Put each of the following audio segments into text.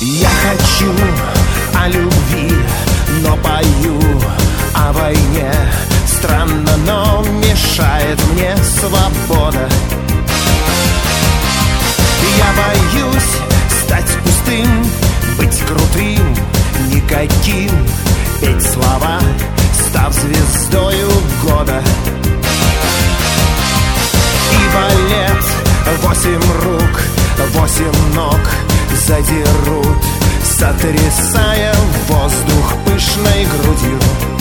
Я хочу о любви, но пою о войне. Странно, но мешает мне свобода. Я боюсь стать пустым, быть крутым, никаким, петь слова, став звездою года. И балет, 8 рук, 8 ног задерут, сотрясая воздух пышной грудью.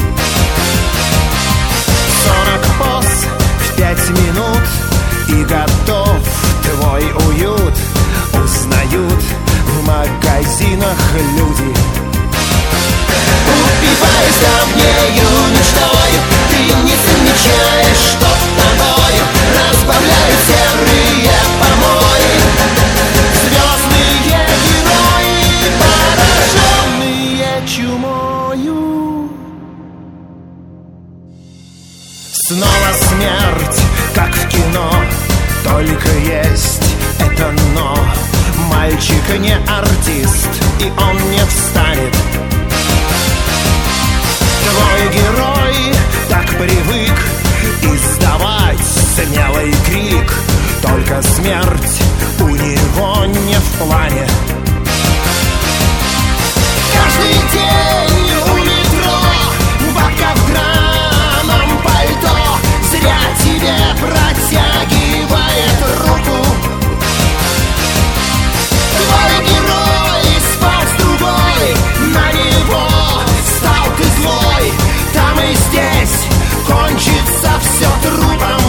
40 поз в 5 минут, и готов твой уют. Узнают в магазинах люди. Упиваясь давнею мечтою, ты не замечаешь, что тобою разбавляют серые помои. Звездные герои, пораженные чумою. Снова смерть, как в кино, только есть это но. Мальчик не артист, и он не встанет. Твой герой так привык издавать смелый крик, только смерть у него не в плане. Каждый день у метро бабка в драном пальто зря тебе протягивает руку. Твой герой спал с другой, на него стал ты злой. Там и здесь кончится все трупом.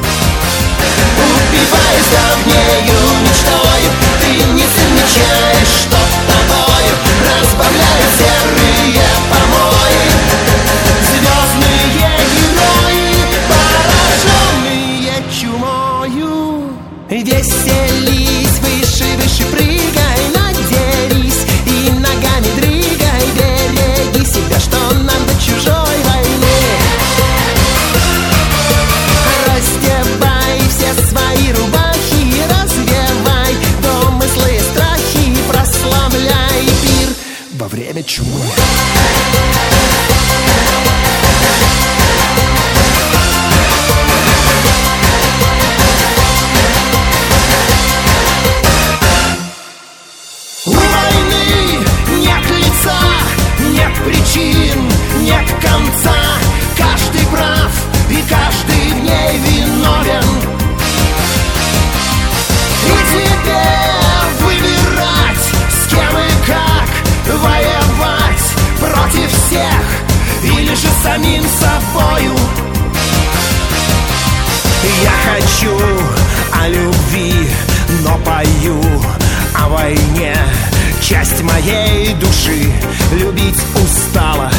Упиваясь давнею мечтою, ты не замечаешь, что тобою разбавляют серые помои. Звездные герои, пораженные чумою. Веселись, выше, выше прыгай, надерись и ногами дрыгай. Береги себя, что нам до чужой войны. Раздевай все свои рубахи, развевай домыслы и страхи, прославляй пир во время чумы. Нет причин, нет конца. Каждый прав и каждый в ней виновен. И тебе выбирать, с кем и как воевать, против всех или же самим собою. Я хочу о любви, но пою о войне. Часть моей души любить устала.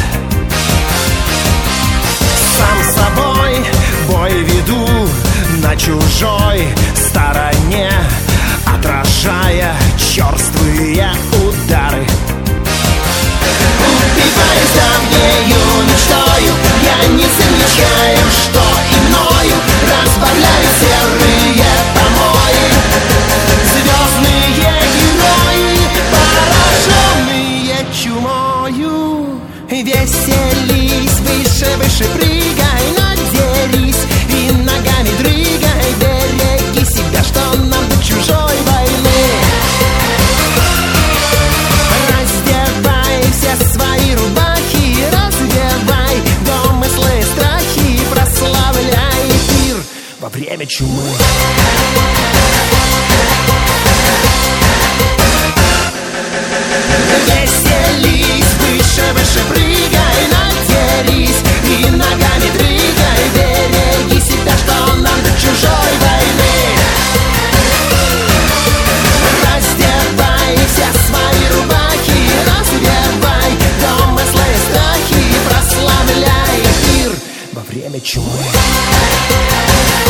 Сам собой бой веду на чужой стороне, отражая черствые удары. Упиваясь давнею мечтою, я не замечаю, что и мною разбавляют серые помои. Звездные герои, пораженные чумою. Веселись, выше, выше прыгай, надерись и ногами дрыгай. Береги себя, что нам до чужой войны. Раздевай все свои рубахи, развевай домыслы, страхи, прославляй пир во время чумы. Веселись, выше, выше прыгай, надерись и ногами дрыгай. Береги себя, что нам до чужой войны. Раздевай все свои рубахи, развевай домыслы и страхи, прославляй пир во время чумы.